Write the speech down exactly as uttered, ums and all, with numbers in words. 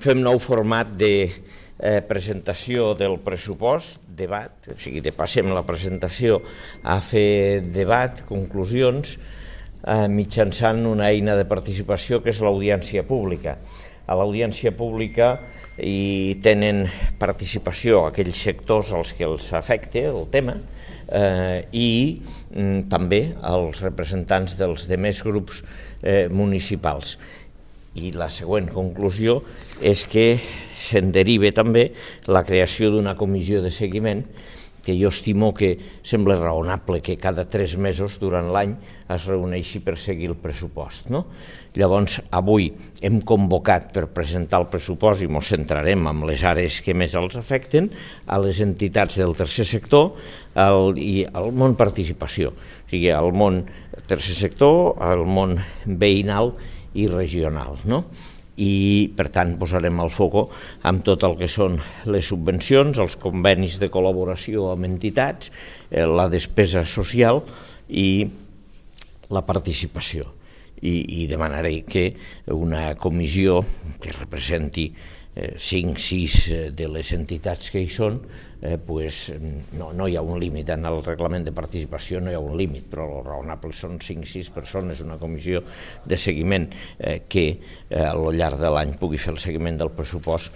fem nou format de eh, presentació del pressupost, debat, o sigui, de passem la presentació a fer debat, conclusions, eh, mitjançant una eina de participació que és l'audiència pública. A l'audiència pública hi tenen participació aquells sectors als que els afecta el tema eh, i mm, també els representants dels demés grups eh, municipals. I la següent conclusió és que se'n deriva també la creació d'una comissió de seguiment que jo estimo que sembla raonable que cada tres mesos durant l'any es reuneixi per seguir el pressupost. No? Llavors, avui hem convocat per presentar el pressupost i ens centrarem en les àrees que més els afecten, a les entitats del tercer sector el, i al món participació, o sigui, al món tercer sector, al món veïnal i regional, no? I per tant posarem el foco amb tot el que són les subvencions, els convenis de col·laboració amb entitats, eh, la despesa social i la participació. I, i demanaré que una comissió que representi eh, cinc sis de les entitats que hi són, eh, pues, no, no hi ha un límit, en el reglament de participació no hi ha un límit, però el raonable són cinc sis persones, una comissió de seguiment eh, que eh, al llarg de l'any pugui fer el seguiment del pressupost